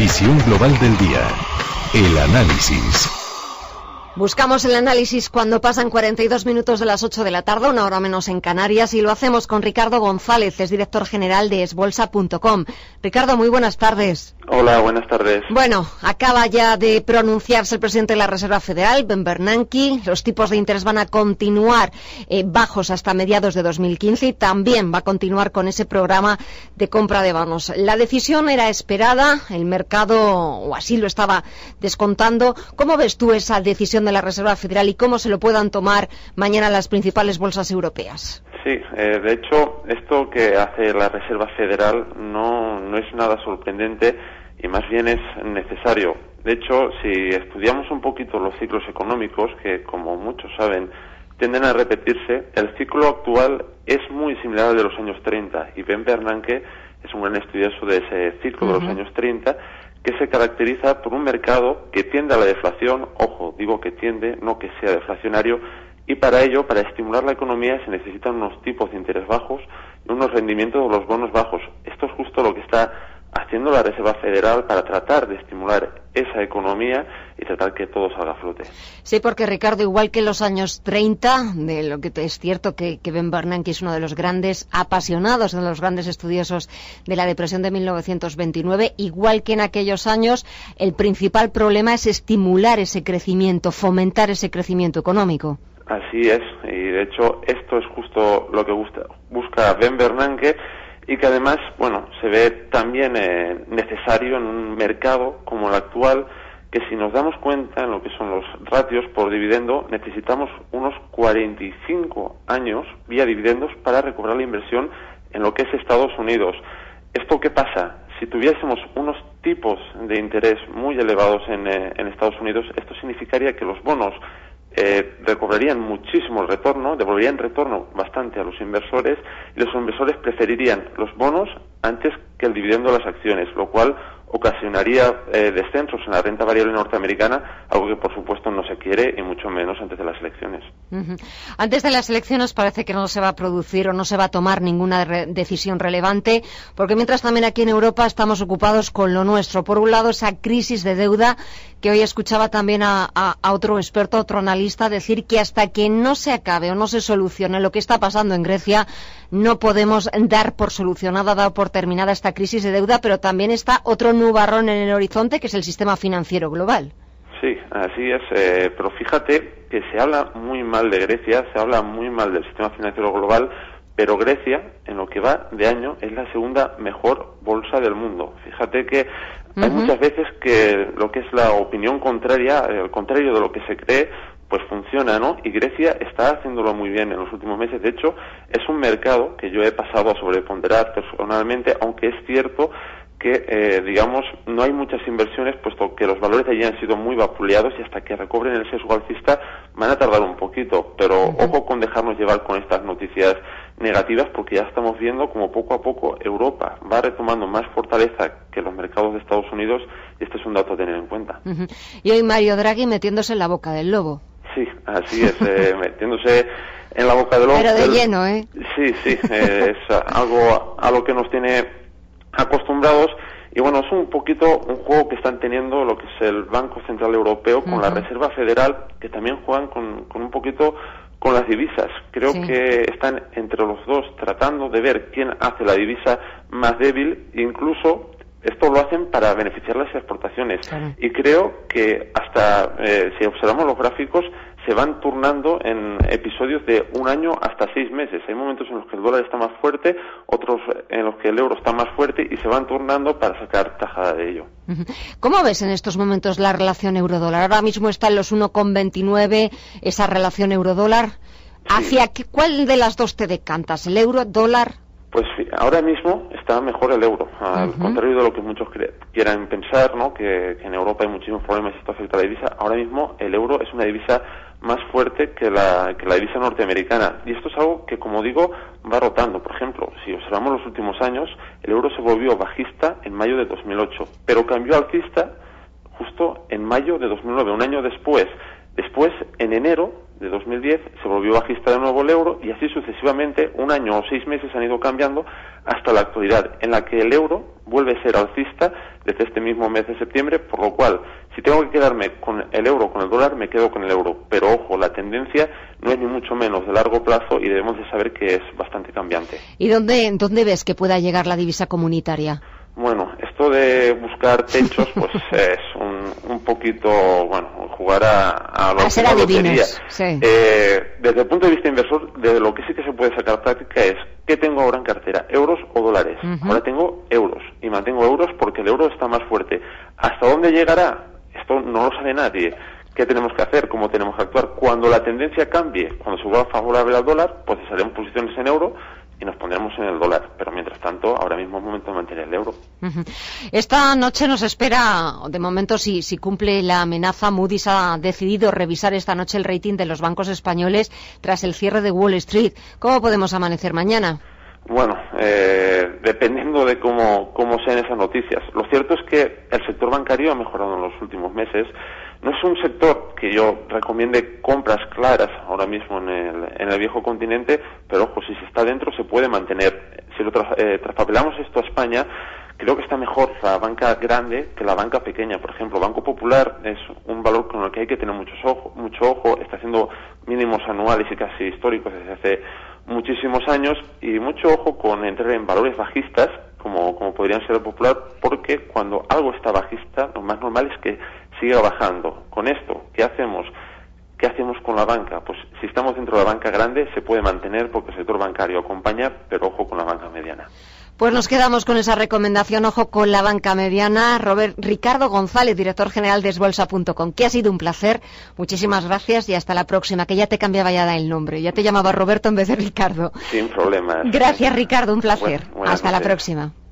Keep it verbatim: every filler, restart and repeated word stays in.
Visión global del día. El análisis. Buscamos el análisis cuando pasan cuarenta y dos minutos de las ocho de la tarde, una hora menos en Canarias, y lo hacemos con Ricardo González, es director general de esbolsa punto com. Ricardo, muy buenas tardes. Hola, buenas tardes. Bueno, acaba ya de pronunciarse el presidente de la Reserva Federal, Ben Bernanke. Los tipos de interés van a continuar eh, bajos hasta mediados de dos mil quince y también va a continuar con ese programa de compra de bonos. La decisión era esperada, el mercado, o así lo estaba descontando. ¿Cómo ves tú esa decisión de la Reserva Federal y cómo se lo puedan tomar mañana las principales bolsas europeas? Sí, eh, de hecho, esto que hace la Reserva Federal no, no es nada sorprendente y más bien es necesario. De hecho, si estudiamos un poquito los ciclos económicos, que como muchos saben, tienden a repetirse, el ciclo actual es muy similar al de los años treinta, y Ben Bernanke es un gran estudioso de ese ciclo uh-huh. de los años treinta, que se caracteriza por un mercado que tiende a la deflación, ojo, digo que tiende, no que sea deflacionario, y para ello, para estimular la economía, se necesitan unos tipos de interés bajos y unos rendimientos de los bonos bajos. Esto es justo lo que está haciendo la Reserva Federal para tratar de estimular esa economía y tratar que todo salga a flote. Sí, porque Ricardo, igual que en los años treinta, de lo que es cierto que, que Ben Bernanke es uno de los grandes apasionados, uno de los grandes estudiosos de la depresión de mil novecientos veintinueve, igual que en aquellos años, el principal problema es estimular ese crecimiento, fomentar ese crecimiento económico. Así es, y de hecho esto es justo lo que busca, busca Ben Bernanke, y que además, bueno, se ve también eh, necesario en un mercado como el actual, que si nos damos cuenta en lo que son los ratios por dividendo, necesitamos unos cuarenta y cinco años vía dividendos para recobrar la inversión en lo que es Estados Unidos. ¿Esto qué pasa? Si tuviésemos unos tipos de interés muy elevados en, eh, en Estados Unidos, esto significaría que los bonos Eh, recobrarían muchísimo el retorno, devolverían retorno bastante a los inversores, y los inversores preferirían los bonos antes que el dividendo de las acciones, lo cual ocasionaría eh, descensos en la renta variable norteamericana, algo que por supuesto no se quiere, y mucho menos antes de las elecciones. Uh-huh. Antes de las elecciones parece que no se va a producir o no se va a tomar ninguna re- decisión relevante, porque mientras también aquí en Europa estamos ocupados con lo nuestro. Por un lado, esa crisis de deuda, que hoy escuchaba también a, a, a otro experto, a otro analista, decir que hasta que no se acabe o no se solucione lo que está pasando en Grecia, no podemos dar por solucionada, dar por terminada esta crisis de deuda, pero también está otro nubarrón en el horizonte, que es el sistema financiero global. Sí, así es, eh, pero fíjate que se habla muy mal de Grecia, se habla muy mal del sistema financiero global, pero Grecia, en lo que va de año, es la segunda mejor bolsa del mundo. Fíjate que hay uh-huh. muchas veces que lo que es la opinión contraria, el contrario de lo que se cree, pues funciona, ¿no? Y Grecia está haciéndolo muy bien en los últimos meses. De hecho, es un mercado que yo he pasado a sobreponderar personalmente, aunque es cierto que, eh, digamos, no hay muchas inversiones, puesto que los valores de allí han sido muy vapuleados, y hasta que recobren el sesgo alcista van a tardar un poquito. Pero uh-huh. ojo con dejarnos llevar con estas noticias negativas, porque ya estamos viendo como poco a poco Europa va retomando más fortaleza que los mercados de Estados Unidos, y este es un dato a tener en cuenta. Uh-huh. Y hoy Mario Draghi metiéndose en la boca del lobo. Sí, así es, eh, metiéndose en la boca del lobo. Pero de el, lleno, ¿eh? Sí, sí, eh, es algo a lo que nos tiene acostumbrados, y bueno, es un poquito un juego que están teniendo lo que es el Banco Central Europeo con uh-huh. la Reserva Federal, que también juegan con, con un poquito con las divisas. Creo sí. que están entre los dos tratando de ver quién hace la divisa más débil, incluso esto lo hacen para beneficiar las exportaciones. Claro. Y creo que hasta, eh, si observamos los gráficos, se van turnando en episodios de un año hasta seis meses. Hay momentos en los que el dólar está más fuerte, otros en los que el euro está más fuerte, y se van turnando para sacar tajada de ello. ¿Cómo ves en estos momentos la relación euro-dólar? Ahora mismo está en los uno coma veintinueve, esa relación euro-dólar. ¿Hacia qué, cuál de las dos te decantas? ¿El euro, dólar? Pues ahora mismo está mejor el euro, al uh-huh. contrario de lo que muchos cre- quieran pensar, ¿no? Que, que en Europa hay muchísimos problemas y esto afecta a la divisa. Ahora mismo el euro es una divisa más fuerte que la, que la divisa norteamericana, y esto es algo que, como digo, va rotando. Por ejemplo, si observamos los últimos años, el euro se volvió bajista en mayo de dos mil ocho, pero cambió alcista justo en mayo de dos mil nueve, un año después. Después, en enero, de dos mil diez se volvió bajista de nuevo el euro y así sucesivamente, un año o seis meses han ido cambiando hasta la actualidad, en la que el euro vuelve a ser alcista desde este mismo mes de septiembre, por lo cual, si tengo que quedarme con el euro, con el dólar, me quedo con el euro. Pero ojo, la tendencia no es ni mucho menos de largo plazo y debemos de saber que es bastante cambiante. ¿Y dónde, dónde ves que pueda llegar la divisa comunitaria? Bueno, esto de buscar techos, pues es un, un poquito, bueno, jugar a, a, a ser adivinos, sí. Eh, desde el punto de vista inversor, de lo que sí que se puede sacar práctica es, ¿qué tengo ahora en cartera? ¿Euros o dólares? Uh-huh. Ahora tengo euros, y mantengo euros porque el euro está más fuerte. ¿Hasta dónde llegará? Esto no lo sabe nadie. ¿Qué tenemos que hacer? ¿Cómo tenemos que actuar? Cuando la tendencia cambie, cuando se vuelva favorable al dólar, pues haremos posiciones en euro y nos pondremos en el dólar, pero mientras tanto, ahora mismo es momento de mantener el euro. Uh-huh. Esta noche nos espera, de momento, si, si cumple la amenaza, Moody's ha decidido revisar esta noche el rating de los bancos españoles tras el cierre de Wall Street. ¿Cómo podemos amanecer mañana? Bueno, eh, dependiendo de cómo, cómo sean esas noticias. Lo cierto es que el sector bancario ha mejorado en los últimos meses. No es un sector que yo recomiende compras claras ahora mismo en el, en el viejo continente, pero ojo, si se está dentro se puede mantener. Si lo tra- eh, traspapelamos esto a España, creo que está mejor la banca grande que la banca pequeña. Por ejemplo, Banco Popular es un valor con el que hay que tener mucho ojo, mucho ojo, está haciendo mínimos anuales y casi históricos desde hace muchísimos años, y mucho ojo con entrar en valores bajistas, como, como podrían ser el Popular, porque cuando algo está bajista, lo más normal es que siga bajando. Con esto, ¿qué hacemos? ¿Qué hacemos con la banca? Pues si estamos dentro de la banca grande, se puede mantener porque el sector bancario acompaña, pero ojo con la banca mediana. Pues nos quedamos con esa recomendación, ojo con la banca mediana. Robert, Ricardo González, director general de esbolsa punto com, que ha sido un placer. Muchísimas gracias y hasta la próxima, que ya te cambiaba ya el nombre. Ya te llamaba Roberto en vez de Ricardo. Sin problema. Gracias, Ricardo, un placer. Bueno, hasta noches. la próxima.